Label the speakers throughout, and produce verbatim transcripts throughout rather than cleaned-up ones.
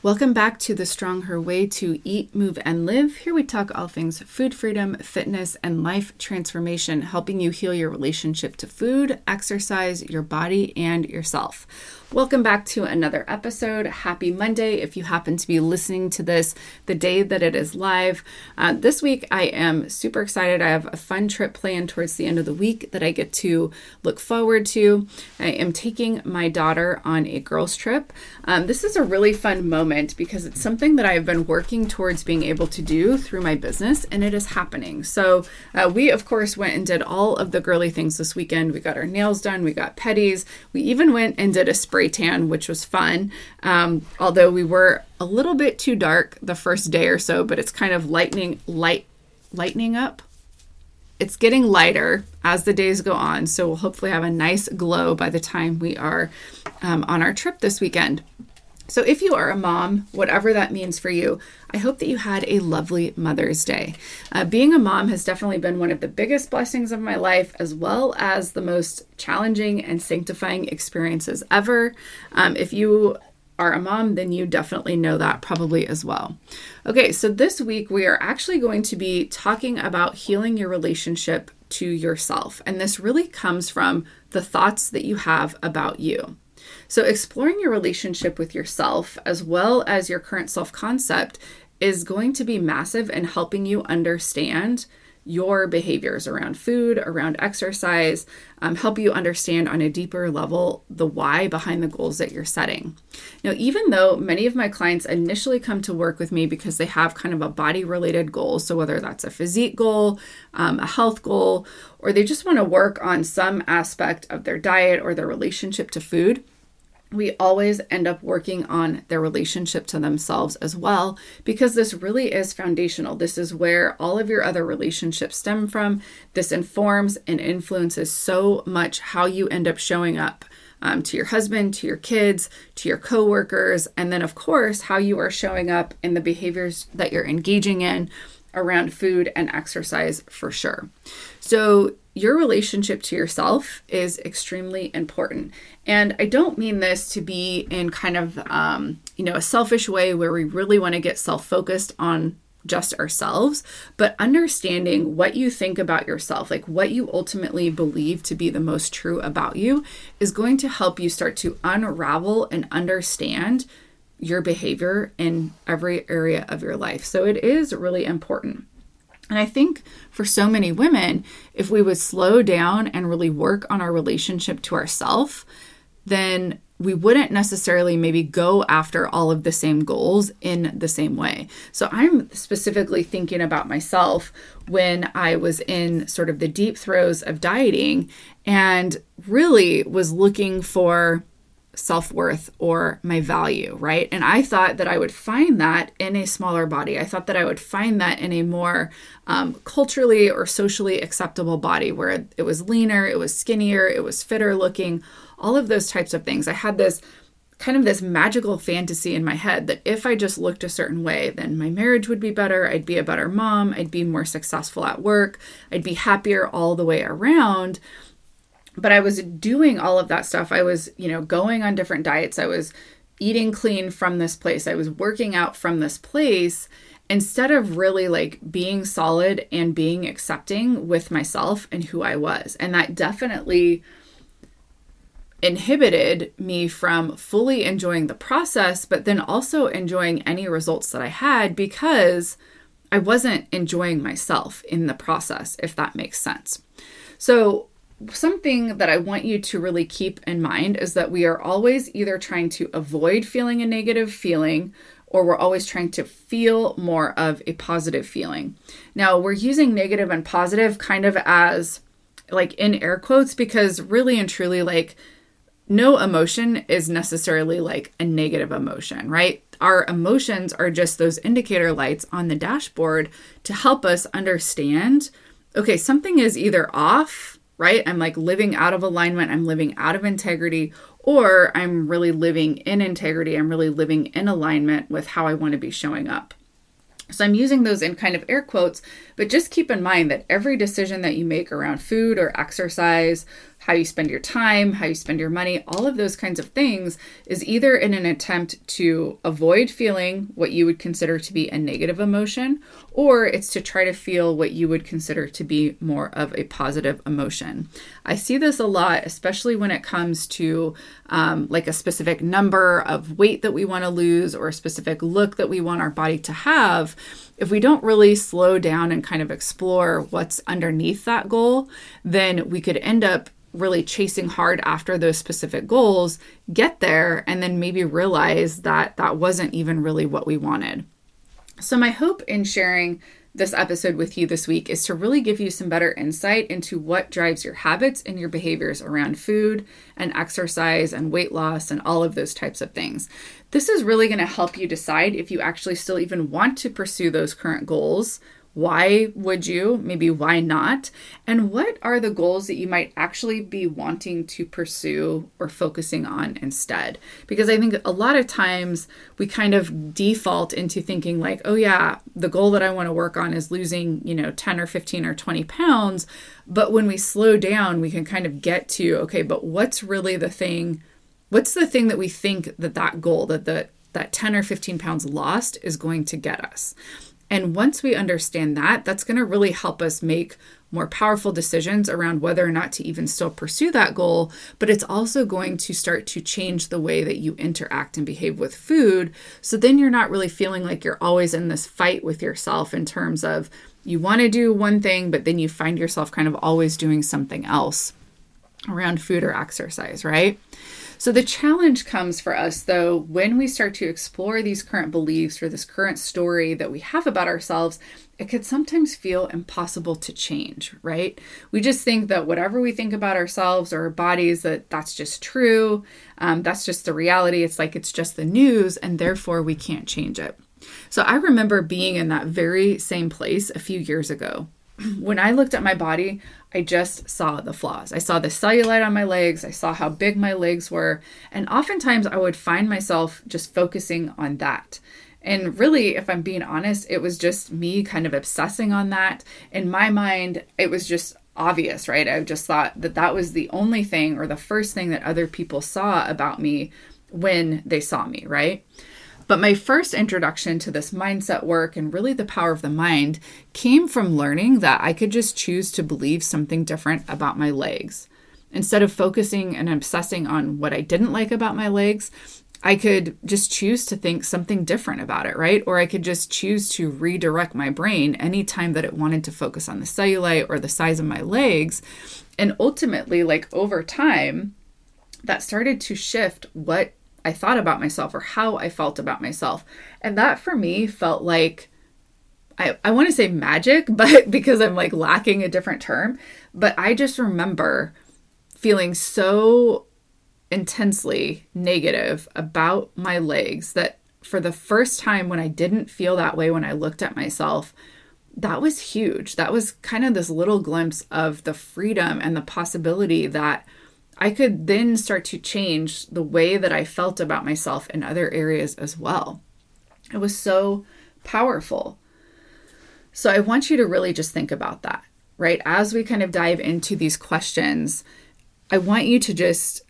Speaker 1: Welcome back to The Strong Her Way to Eat, Move, and Live. Here we talk all things food freedom, fitness, and life transformation, helping you heal your relationship to food, exercise, your body, and yourself. Welcome back to another episode. Happy Monday if you happen to be listening to this the day that it is live. Uh, this week I am super excited. I have a fun trip planned towards the end of the week that I get to look forward to. I am taking my daughter on a girls trip. Um, this is a really fun moment because it's something that I have been working towards being able to do through my business, and it is happening. So uh, we, of course, went and did all of the girly things this weekend. We got our nails done. We got petties. We even went and did a spray tan, which was fun. Um, although we were a little bit too dark the first day or so, but it's kind of lightening, light, lightening up. It's getting lighter as the days go on. So we'll hopefully have a nice glow by the time we are um, on our trip this weekend. So if you are a mom, whatever that means for you, I hope that you had a lovely Mother's Day. Uh, being a mom has definitely been one of the biggest blessings of my life, as well as the most challenging and sanctifying experiences ever. Um, if you are a mom, then you definitely know that probably as well. Okay, so this week we are actually going to be talking about healing your relationship to yourself. And this really comes from the thoughts that you have about you. So exploring your relationship with yourself as well as your current self-concept is going to be massive in helping you understand your behaviors around food, around exercise, um, help you understand on a deeper level the why behind the goals that you're setting. Now, even though many of my clients initially come to work with me because they have kind of a body-related goal, so whether that's a physique goal, um, a health goal, or they just want to work on some aspect of their diet or their relationship to food, we always end up working on their relationship to themselves as well, because this really is foundational. This is where all of your other relationships stem from. This informs and influences so much how you end up showing up um, to your husband, to your kids, to your coworkers, and then of course, how you are showing up in the behaviors that you're engaging in around food and exercise for sure. So your relationship to yourself is extremely important. And I don't mean this to be in kind of, um, you know, a selfish way where we really want to get self-focused on just ourselves, but understanding what you think about yourself, like what you ultimately believe to be the most true about you, is going to help you start to unravel and understand your behavior in every area of your life. So it is really important. And I think for so many women, if we would slow down and really work on our relationship to ourselves, then we wouldn't necessarily maybe go after all of the same goals in the same way. So I'm specifically thinking about myself when I was in sort of the deep throes of dieting and really was looking for self-worth or my value, right? And I thought that I would find that in a smaller body. I thought that I would find that in a more um, culturally or socially acceptable body where it was leaner, it was skinnier, it was fitter looking, all of those types of things. I had this kind of this magical fantasy in my head that if I just looked a certain way, then my marriage would be better, I'd be a better mom, I'd be more successful at work, I'd be happier all the way around. But I was doing all of that stuff. I was, you know, going on different diets. I was eating clean from this place. I was working out from this place instead of really like being solid and being accepting with myself and who I was. And that definitely inhibited me from fully enjoying the process, but then also enjoying any results that I had because I wasn't enjoying myself in the process, if that makes sense. So something that I want you to really keep in mind is that we are always either trying to avoid feeling a negative feeling or we're always trying to feel more of a positive feeling. Now, we're using negative and positive kind of as like in air quotes because really and truly like no emotion is necessarily like a negative emotion, right? Our emotions are just those indicator lights on the dashboard to help us understand, okay, something is either off, right? I'm like living out of alignment. I'm living out of integrity, or I'm really living in integrity. I'm really living in alignment with how I want to be showing up. So I'm using those in kind of air quotes, but just keep in mind that every decision that you make around food or exercise, how you spend your time, how you spend your money, all of those kinds of things is either in an attempt to avoid feeling what you would consider to be a negative emotion, or it's to try to feel what you would consider to be more of a positive emotion. I see this a lot, especially when it comes to um, like a specific number of weight that we want to lose or a specific look that we want our body to have. If we don't really slow down and kind of explore what's underneath that goal, then we could end up really chasing hard after those specific goals, get there, and then maybe realize that that wasn't even really what we wanted. So my hope in sharing this episode with you this week is to really give you some better insight into what drives your habits and your behaviors around food and exercise and weight loss and all of those types of things. This is really going to help you decide if you actually still even want to pursue those current goals. Why would you? Maybe why not? And what are the goals that you might actually be wanting to pursue or focusing on instead? Because I think a lot of times we kind of default into thinking like, oh yeah, the goal that I want to work on is losing, you know, ten or fifteen or twenty pounds. But when we slow down, we can kind of get to, okay, but what's really the thing? What's the thing that we think that that goal, that the, that ten or fifteen pounds lost is going to get us? And once we understand that, that's going to really help us make more powerful decisions around whether or not to even still pursue that goal. But it's also going to start to change the way that you interact and behave with food. So then you're not really feeling like you're always in this fight with yourself in terms of you want to do one thing, but then you find yourself kind of always doing something else around food or exercise, right? So the challenge comes for us, though, when we start to explore these current beliefs or this current story that we have about ourselves, it could sometimes feel impossible to change, right? We just think that whatever we think about ourselves or our bodies, that that's just true. Um, that's just the reality. It's like it's just the news, and therefore we can't change it. So I remember being in that very same place a few years ago. When I looked at my body, I just saw the flaws. I saw the cellulite on my legs. I saw how big my legs were. And oftentimes I would find myself just focusing on that. And really, if I'm being honest, it was just me kind of obsessing on that. In my mind, it was just obvious, right? I just thought that that was the only thing or the first thing that other people saw about me when they saw me, right? But my first introduction to this mindset work and really the power of the mind came from learning that I could just choose to believe something different about my legs. Instead of focusing and obsessing on what I didn't like about my legs, I could just choose to think something different about it, right? Or I could just choose to redirect my brain anytime that it wanted to focus on the cellulite or the size of my legs. And ultimately, like over time, that started to shift what I thought about myself or how I felt about myself. And that for me felt like, I, I want to say magic, but because I'm like lacking a different term, but I just remember feeling so intensely negative about my legs that for the first time when I didn't feel that way when I looked at myself, that was huge. That was kind of this little glimpse of the freedom and the possibility that I could then start to change the way that I felt about myself in other areas as well. It was so powerful. So I want you to really just think about that, right? As we kind of dive into these questions, I want you to just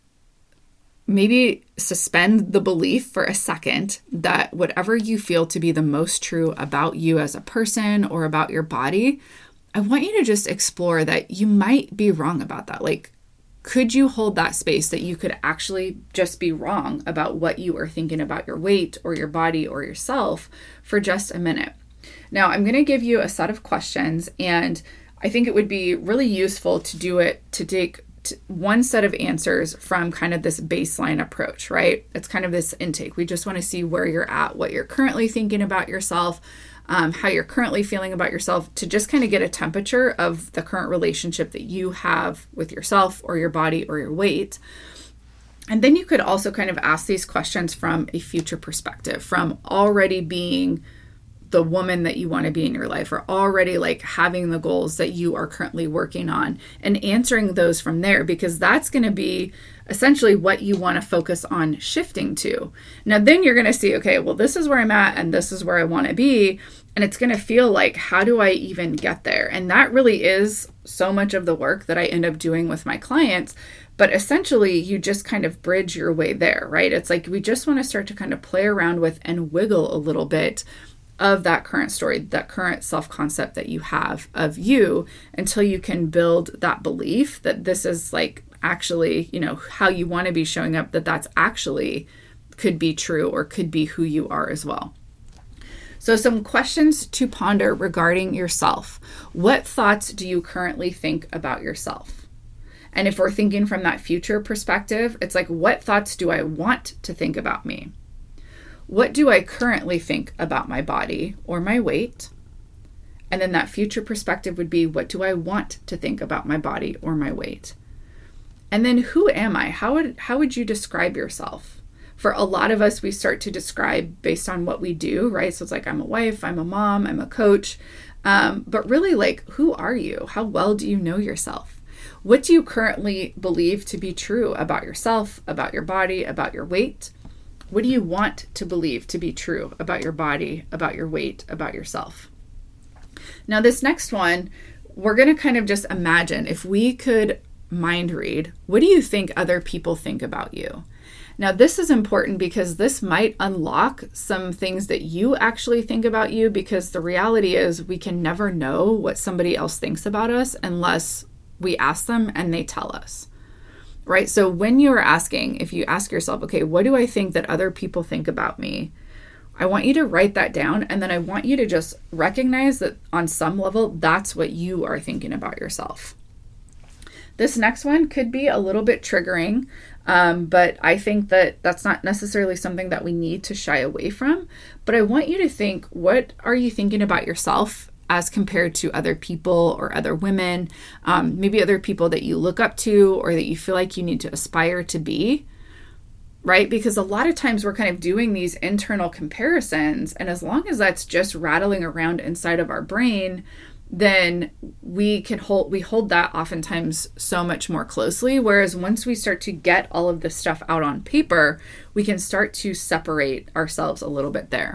Speaker 1: maybe suspend the belief for a second that whatever you feel to be the most true about you as a person or about your body, I want you to just explore that you might be wrong about that. Like, could you hold that space that you could actually just be wrong about what you are thinking about your weight or your body or yourself for just a minute? Now, I'm going to give you a set of questions, and I think it would be really useful to do it to take t- one set of answers from kind of this baseline approach, right? It's kind of this intake. We just want to see where you're at, what you're currently thinking about yourself, Um, how you're currently feeling about yourself, to just kind of get a temperature of the current relationship that you have with yourself or your body or your weight. And then you could also kind of ask these questions from a future perspective, from already being the woman that you want to be in your life, or already like having the goals that you are currently working on, and answering those from there, because that's going to be essentially what you want to focus on shifting to. Now, then you're going to see, okay, well, this is where I'm at and this is where I want to be. And it's going to feel like, how do I even get there? And that really is so much of the work that I end up doing with my clients. But essentially, you just kind of bridge your way there, right? It's like we just want to start to kind of play around with and wiggle a little bit of that current story, that current self-concept that you have of you, until you can build that belief that this is like actually, you know, how you want to be showing up, that that's actually could be true or could be who you are as well. So some questions to ponder regarding yourself. What thoughts do you currently think about yourself? And if we're thinking from that future perspective, it's like, what thoughts do I want to think about me? What do I currently think about my body or my weight? And then that future perspective would be, what do I want to think about my body or my weight? And then who am I? How would how would you describe yourself? For a lot of us, we start to describe based on what we do, right? So it's like, I'm a wife, I'm a mom, I'm a coach. Um, but really, like, who are you? How well do you know yourself? What do you currently believe to be true about yourself, about your body, about your weight? What do you want to believe to be true about your body, about your weight, about yourself? Now, this next one, we're going to kind of just imagine if we could mind read, what do you think other people think about you? Now, this is important because this might unlock some things that you actually think about you, because the reality is we can never know what somebody else thinks about us unless we ask them and they tell us, right? So when you're asking, if you ask yourself, okay, what do I think that other people think about me? I want you to write that down, and then I want you to just recognize that on some level, that's what you are thinking about yourself. This next one could be a little bit triggering, um, but I think that that's not necessarily something that we need to shy away from. But I want you to think, what are you thinking about yourself as compared to other people or other women, um, maybe other people that you look up to or that you feel like you need to aspire to be, right? Because a lot of times we're kind of doing these internal comparisons, and as long as that's just rattling around inside of our brain, then we can hold we hold that oftentimes so much more closely. Whereas once we start to get all of this stuff out on paper, we can start to separate ourselves a little bit there.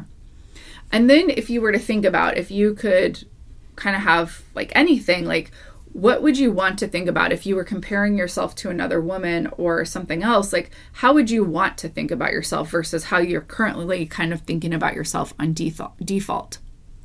Speaker 1: And then if you were to think about, if you could kind of have like anything, like what would you want to think about if you were comparing yourself to another woman or something else? Like, how would you want to think about yourself versus how you're currently kind of thinking about yourself on default?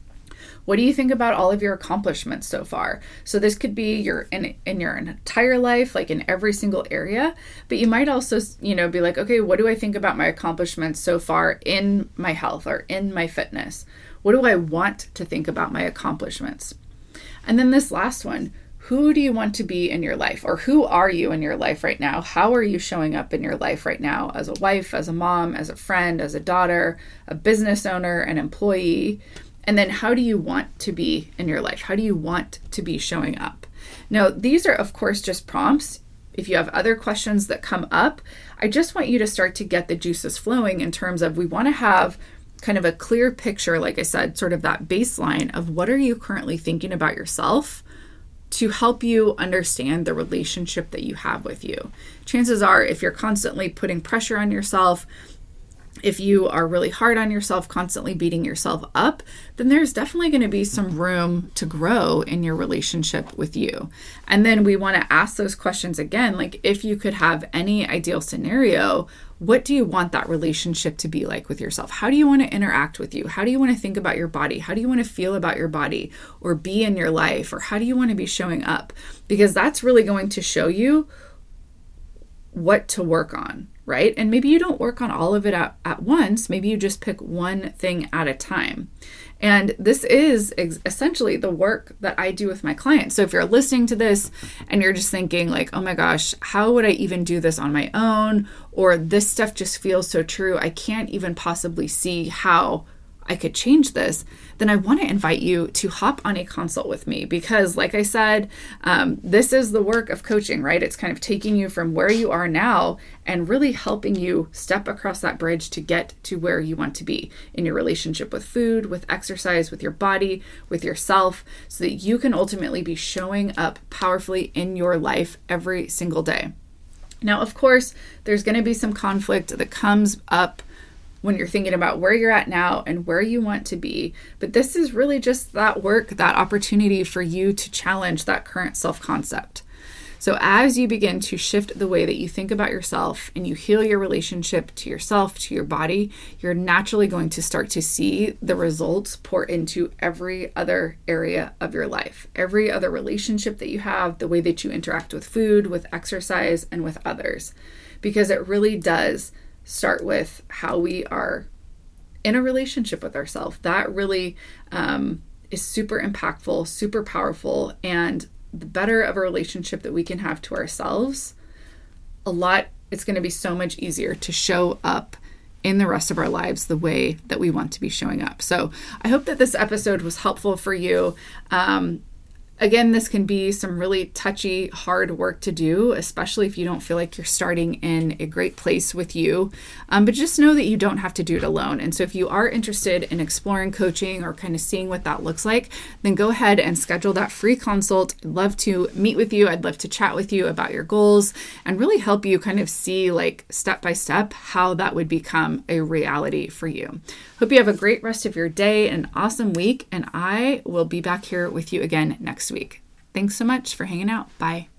Speaker 1: What do you think about all of your accomplishments so far? So this could be your in, in your entire life, like in every single area, but you might also, you know, be like, okay, what do I think about my accomplishments so far in my health or in my fitness? What do I want to think about my accomplishments? And then this last one, who do you want to be in your life, or who are you in your life right now? How are you showing up in your life right now as a wife, as a mom, as a friend, as a daughter, a business owner, an employee? And then how do you want to be in your life? How do you want to be showing up? Now, these are, of course, just prompts. If you have other questions that come up, I just want you to start to get the juices flowing in terms of, we want to have kind of a clear picture, like I said, sort of that baseline of what are you currently thinking about yourself to help you understand the relationship that you have with you. Chances are, if you're constantly putting pressure on yourself, if you are really hard on yourself, constantly beating yourself up, then there's definitely going to be some room to grow in your relationship with you. And then we want to ask those questions again, like if you could have any ideal scenario, what do you want that relationship to be like with yourself? How do you want to interact with you? How do you want to think about your body? How do you want to feel about your body or be in your life? Or how do you want to be showing up? Because that's really going to show you what to work on, right? And maybe you don't work on all of it at, at once. Maybe you just pick one thing at a time. And this is ex- essentially the work that I do with my clients. So if you're listening to this and you're just thinking like, oh my gosh, how would I even do this on my own? Or this stuff just feels so true, I can't even possibly see how I could change this, then I want to invite you to hop on a consult with me because, like I said, um, this is the work of coaching, right? It's kind of taking you from where you are now and really helping you step across that bridge to get to where you want to be in your relationship with food, with exercise, with your body, with yourself, so that you can ultimately be showing up powerfully in your life every single day. Now, of course, there's going to be some conflict that comes up when you're thinking about where you're at now and where you want to be. But this is really just that work, that opportunity for you to challenge that current self-concept. So as you begin to shift the way that you think about yourself and you heal your relationship to yourself, to your body, you're naturally going to start to see the results pour into every other area of your life, every other relationship that you have, the way that you interact with food, with exercise, and with others. Because it really does start with how we are in a relationship with ourselves. That really um, is super impactful, super powerful, and the better of a relationship that we can have to ourselves, a lot, it's going to be so much easier to show up in the rest of our lives the way that we want to be showing up. So I hope that this episode was helpful for you. Um, Again, this can be some really touchy, hard work to do, especially if you don't feel like you're starting in a great place with you. Um, but just know that you don't have to do it alone. And so if you are interested in exploring coaching or kind of seeing what that looks like, then go ahead and schedule that free consult. I'd love to meet with you. I'd love to chat with you about your goals and really help you kind of see like step by step how that would become a reality for you. Hope you have a great rest of your day and an awesome week. And I will be back here with you again next week. Thanks so much for hanging out. Bye.